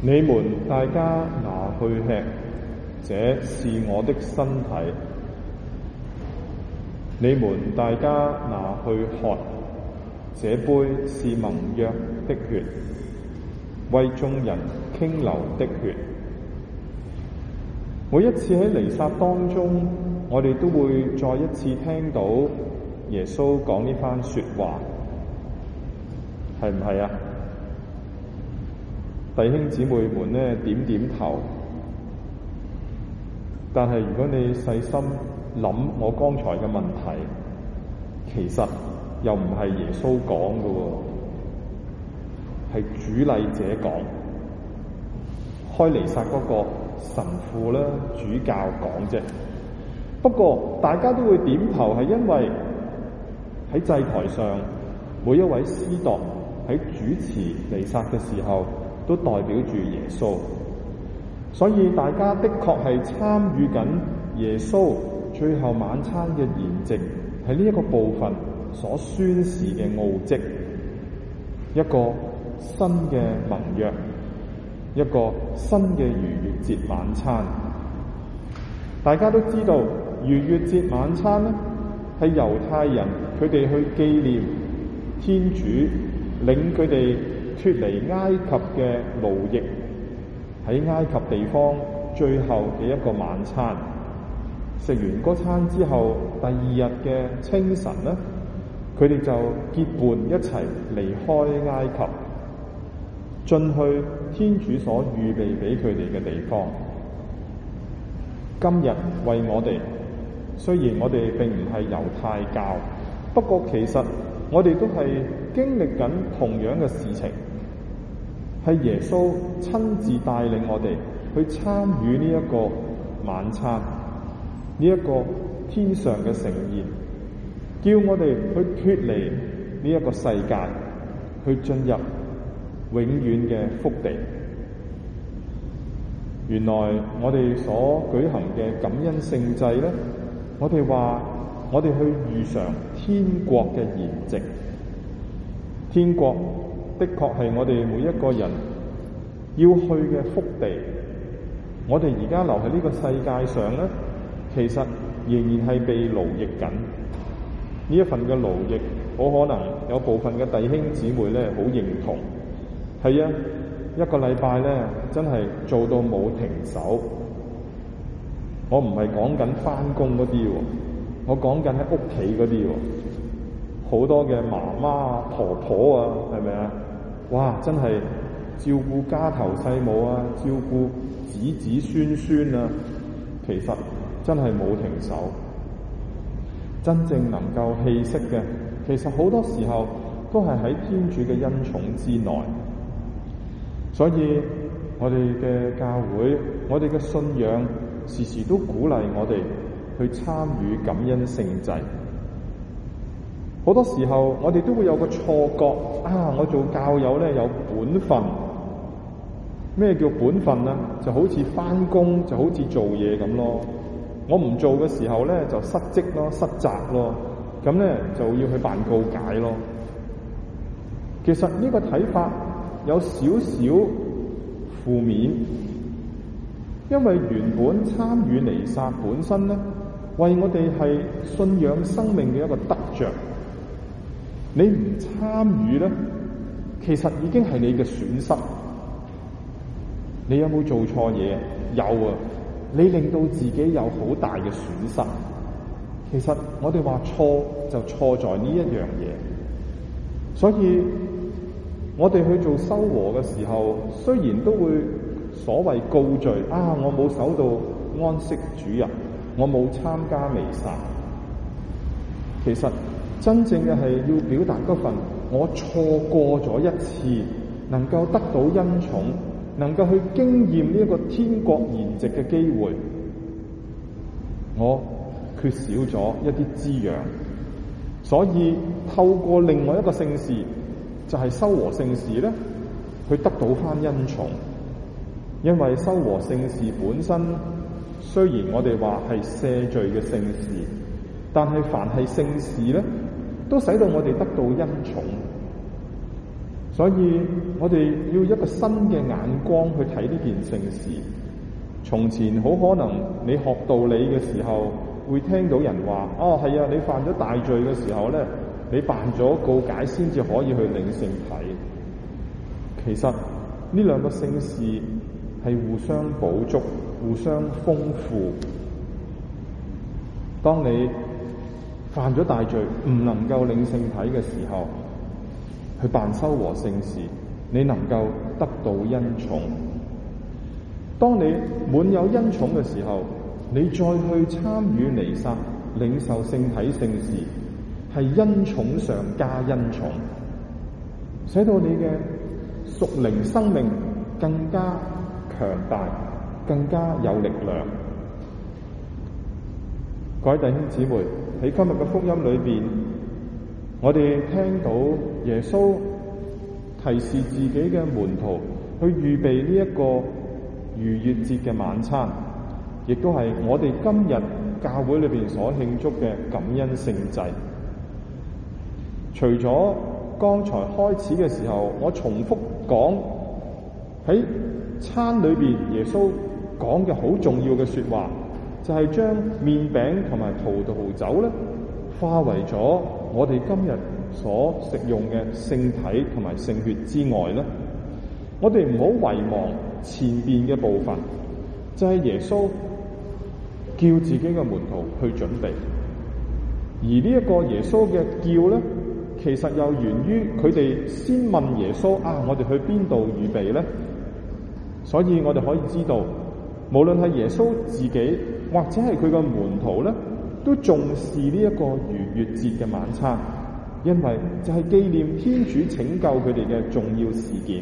你們大家拿去吃，這是我的身體。你們大家拿去喝，這杯是盟約的血，為眾人傾流的血。每一次喺彌撒當中，我哋都會再一次聽到耶穌講呢番說話，係唔係啊？弟兄姊妹們呢，點點頭。但係如果你細心諗我剛才嘅問題，其實又唔係耶穌講嘅喎，係主禮者講，開彌撒嗰個神父啦、主教講啫。不過大家都會點頭，係因為喺祭台上每一位司鐸喺主持彌撒嘅時候，都代表住耶穌，所以大家的確係參與緊耶穌最後晚餐嘅筵席，喺呢一個部分所宣示嘅奧蹟，一個新嘅盟約，一個新嘅逾越節晚餐。大家都知道逾越節晚餐咧，係猶太人佢哋去紀念天主領佢哋脫離埃及嘅奴役，喺埃及地方最後嘅一個晚餐。食完嗰餐之後，第二日嘅清晨咧，佢哋就結伴一齊離開埃及，進去天主所預備俾佢哋嘅地方。今日為我哋，雖然我哋並唔係猶太教，不過其實我哋都係經歷緊同樣嘅事情，係耶穌親自帶領我哋去參與呢一個晚餐，呢一個天上嘅盛宴，叫我哋去脫離呢一個世界，去進入永遠嘅福地。原來我哋所舉行嘅感恩聖祭咧，我哋話我哋去預嘗天國嘅筵席。天國的確係我哋每一個人要去嘅福地。我哋而家留喺呢個世界上咧，其實仍然係被奴役緊。呢一份嘅奴役，好可能有部分嘅弟兄姊妹咧好認同。係啊，一個禮拜咧真係做到冇停手。我唔係講緊返工嗰啲喎，我講緊喺屋企嗰啲喎。好多嘅媽媽婆婆啊，係咪啊？哇，真係照顧家頭細務啊，照顧子子孫孫啊，其實真係冇停手。真正能夠氣息嘅，其實好多時候都係喺天主嘅恩寵之內。所以我哋嘅教會，我哋嘅信仰時時都鼓勵我哋去參與感恩聖祭。好多時候我哋都會有個錯覺啊，我做教友咧有本分。咩叫本分啊？就好似返工，就好似做嘢咁咯。我唔做嘅時候咧就失職咯、失責咯，咁咧就要去辦告解咯。其實呢個睇法有少少負面，因為原本參與彌撒本身咧，為我哋係信仰生命嘅一個得着。你唔參與咧，其實已經係你嘅損失。你有冇做錯嘢？有啊，你令到自己有好大嘅損失。其實我哋話錯就錯在呢一樣嘢。所以我哋去做修和嘅時候，雖然都會所謂告罪啊，我冇守到安息主日，我冇參加彌撒。其實真正嘅係要表達嗰份我錯過咗一次，能夠得到恩寵，能夠去經驗呢一個天國筵席嘅機會，我缺少咗一啲滋養。所以透過另外一個聖事，就係修和聖事咧，去得到翻恩寵。因為修和聖事本身，雖然我哋話係赦罪嘅聖事，但係凡係聖事咧，都使到我哋得到恩寵。 所以我哋要一個新嘅眼光去睇呢件聖事。從前好可能你學道理嘅時候，會聽到人話：哦，係啊，你犯咗大罪嘅時候咧，你辦咗告解先至可以去領聖體。其實呢兩個聖事係互相補足、互相豐富。當你犯咗大罪唔能夠領聖體嘅時候，去辦修和聖事，你能夠得到恩寵。當你滿有恩寵嘅時候，你再去參與彌撒、領受聖體聖事，係恩寵上加恩寵，使到你嘅屬靈生命更加強大，更加有力量。各位弟兄姊妹，喺今日嘅福音裏邊，我哋聽到耶穌提示自己嘅門徒去預備呢一個逾越節嘅晚餐，亦都係我哋今日教會裏邊所慶祝嘅感恩聖祭。除咗剛才開始嘅時候，我重複講喺餐裏邊耶穌講嘅好重要嘅說話，就係將麵餅同埋葡萄酒咧，化為咗我哋今日所食用嘅聖體同埋聖血之外咧，我哋唔好遺忘前邊嘅部分，就係耶穌叫自己嘅門徒去準備。而呢一個耶穌嘅叫咧，其實又源於佢哋先問耶穌：我哋去邊度預備咧？所以我哋可以知道，無論係耶穌自己或者係佢嘅門徒咧，都重視呢一個逾越節嘅晚餐，因為就係紀念天主拯救佢哋嘅重要事件。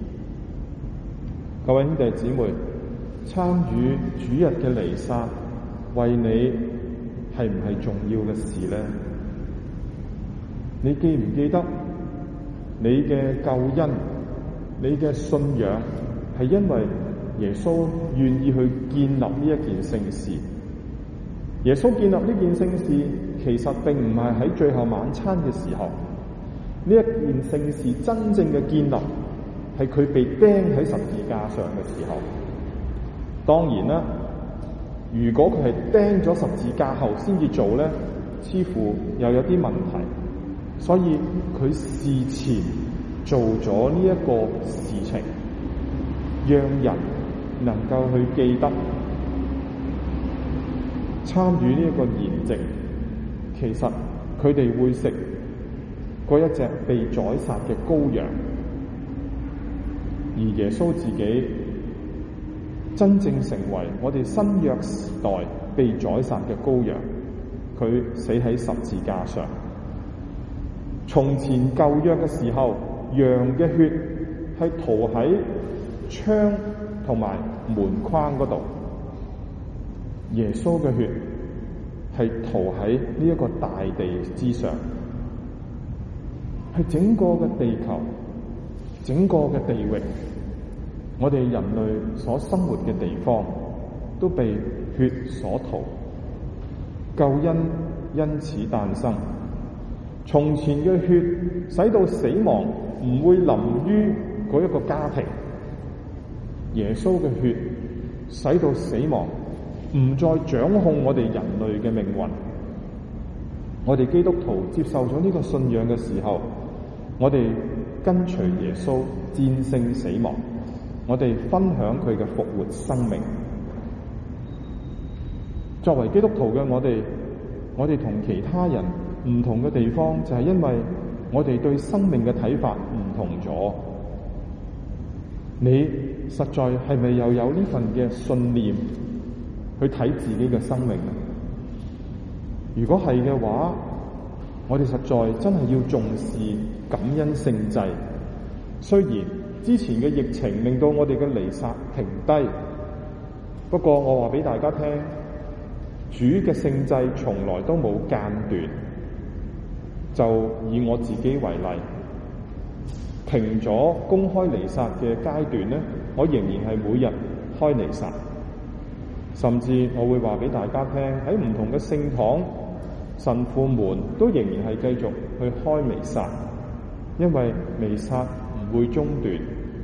各位兄弟姊妹，參與主日嘅彌撒，為你係唔係重要嘅事咧？你記唔記得你嘅救恩、你嘅信仰係因為耶穌願意去建立呢一件聖事？耶穌建立呢件聖事，其實並唔係喺最後晚餐嘅時候，呢一件聖事真正嘅建立係佢被釘喺十字架上嘅時候。當然啦，如果佢係釘咗十字架後先至做咧，似乎又有啲問題。所以佢事前做咗呢一個事情，讓人能夠去記得參與呢一個筵席。其實佢哋會食嗰一隻被宰殺嘅羔羊，而耶穌自己真正成為我哋新約時代被宰殺嘅羔羊，佢死喺十字架上。從前舊約嘅時候，羊嘅血係塗喺窗同埋門框嗰度，耶穌嘅血係塗喺呢一個大地之上，係整個嘅地球、整個嘅地域，我哋人類所生活嘅地方都被血所塗，救恩因此誕生。從前嘅血使到死亡唔會臨於嗰一個家庭，耶穌嘅血使到死亡唔再掌控我哋人類嘅命運。我哋基督徒接受咗呢個信仰嘅時候，我哋跟隨耶穌戰勝死亡，我哋分享佢嘅復活生命。作為基督徒嘅我哋同其他人唔同嘅地方，就係因為我哋對生命嘅睇法唔同咗。你實在係咪又有呢份嘅信念去睇自己嘅生命？如果係嘅話，我哋實在真係要重視感恩聖祭。雖然之前嘅疫情令到我哋嘅彌撒停低，不過我話俾大家聽，主嘅聖祭從來都冇間斷。就以我自己為例，停咗公開彌撒嘅階段咧，我仍然係每日開彌撒，甚至我會話俾大家聽，喺唔同嘅聖堂，神父們都仍然係繼續去開彌撒，因為彌撒唔會中斷。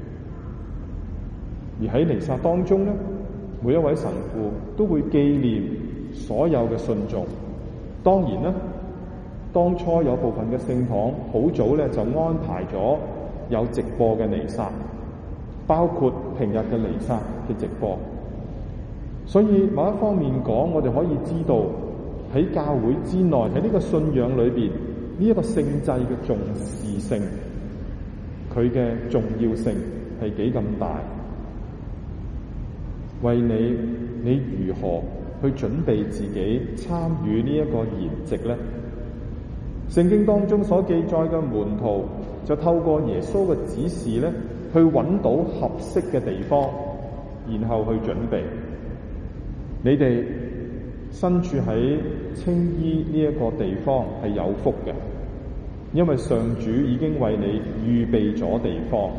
而喺彌撒當中咧，每一位神父都會紀念所有嘅信眾。當然啦，當初有部分嘅聖堂好早咧就安排咗有直播嘅彌撒，包括平日嘅彌撒嘅直播。所以某一方面講，我哋可以知道喺教會之內，喺呢個信仰裏邊，呢一個聖祭嘅重視性，佢嘅重要性係幾咁大。為你如何去準備自己參與呢一個筵席呢？聖經當中所記載嘅門徒就透過耶穌嘅指示咧，去揾到合適嘅地方，然後去準備。你哋身處喺青衣呢一個地方係有福嘅，因為上主已經為你預備咗地方。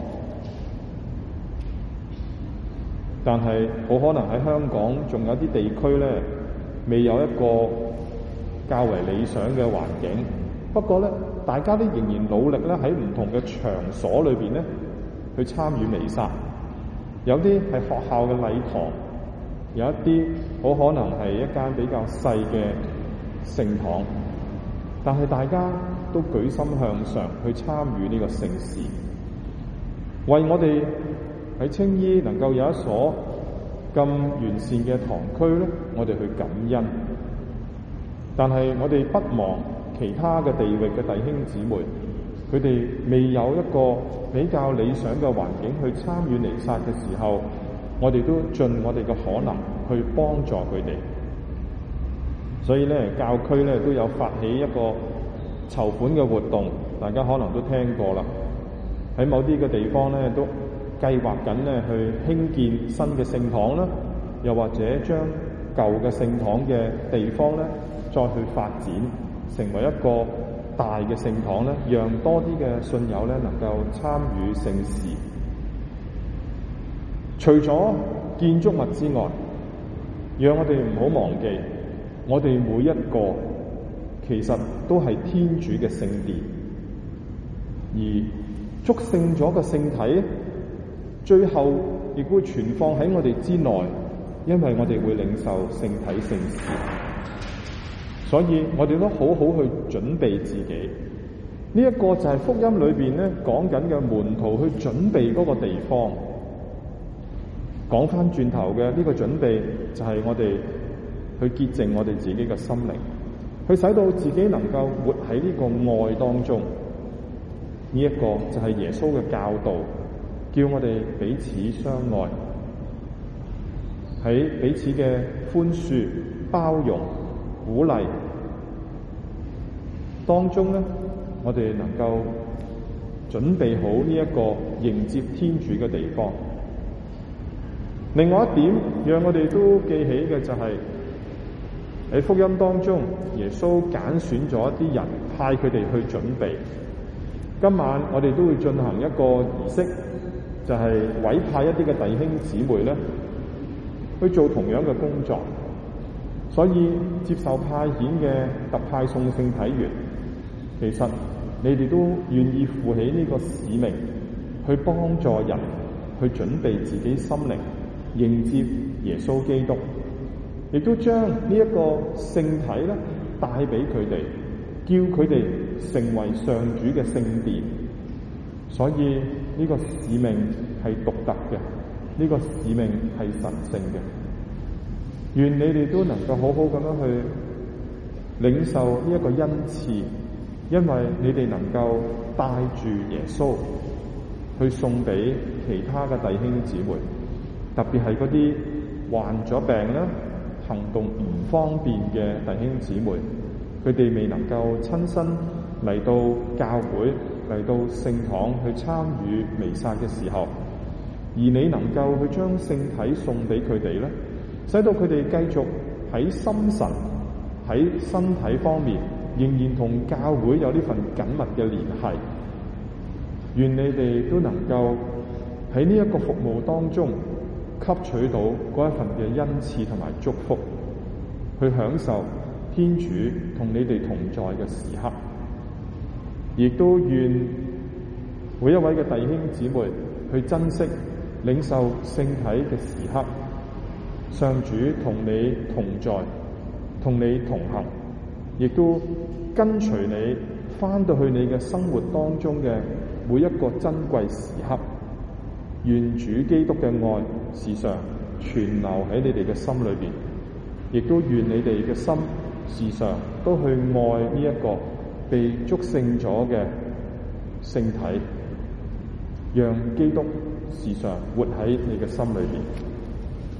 但係好可能喺香港仲有啲地區咧，未有一個較為理想嘅環境。不過咧，大家都仍然努力咧喺唔同嘅場所裏邊咧去參與彌撒。有啲係學校嘅禮堂，有一啲好可能係一間比較細嘅聖堂。但係大家都舉心向上去參與呢個聖事，為我哋喺青衣能夠有一所咁完善嘅堂區咧，我哋去感恩。但係我哋不忘其他嘅地域嘅弟兄姊妹，佢哋未有一個比較理想嘅環境去參與彌撒嘅時候，我哋都盡我哋嘅可能去幫助佢哋。所以咧，教區咧都有發起一個籌款嘅活動，大家可能都聽過啦。喺某啲嘅地方咧，都計劃緊咧去興建新嘅聖堂啦，又或者將舊嘅聖堂嘅地方咧再去發展，成為一個大嘅聖堂咧，讓多啲嘅信友咧能夠參與聖事。除咗建築物之外，讓我哋唔好忘記，我哋每一個其實都係天主嘅聖殿，而祝聖咗嘅聖體，最後亦會存放喺我哋之內，因為我哋會領受聖體聖事。所以我哋都好好去準備自己。呢一個就係福音裏邊咧講緊嘅門徒去準備嗰個地方。講翻轉頭嘅呢個準備，就係我哋去潔淨我哋自己嘅心靈，去使到自己能夠活喺呢個愛當中。呢一個就係耶穌嘅教導，叫我哋彼此相愛，喺彼此嘅寬恕、包容、鼓勵當中咧，我哋能夠準備好呢一個迎接天主嘅地方。另外一點，讓我哋都記起嘅就係喺福音當中，耶穌揀選咗一啲人，派佢哋去準備。今晚我哋都會進行一個儀式，就係委派一啲嘅弟兄姊妹咧去做同樣嘅工作。所以接受派遣嘅特派送聖體員，其實你哋都願意負起呢個使命，去幫助人，去準備自己心靈，迎接耶穌基督，亦都將呢一個聖體咧帶俾佢哋，叫佢哋成為上主嘅聖殿。所以呢個使命係獨特嘅，呢個使命係神聖嘅。願你哋都能夠好好咁樣去領受呢一個恩賜，因為你哋能夠帶住耶穌去送俾其他嘅弟兄姊妹，特別係嗰啲患咗病啦、行動唔方便嘅弟兄姊妹，佢哋未能夠親身嚟到教會、嚟到聖堂去參與彌撒嘅時候，而你能夠去將聖體送俾佢哋咧，使到佢哋繼續喺心神、喺身體方面仍然同教會有呢份緊密嘅聯繫。願你哋都能夠喺呢一個服務當中吸取到嗰一份嘅恩賜同埋祝福，去享受天主同你哋同在嘅時刻。亦都願每一位嘅弟兄姊妹去珍惜領受聖體嘅時刻。上主同你同在，同你同行，亦都跟隨你返到去你嘅生活當中嘅每一個珍貴時刻。願主基督嘅愛時常存留喺你哋嘅心裏邊，亦都願你哋嘅心時常都去愛呢一個被祝聖咗嘅聖體，讓基督時常活喺你嘅心裏邊。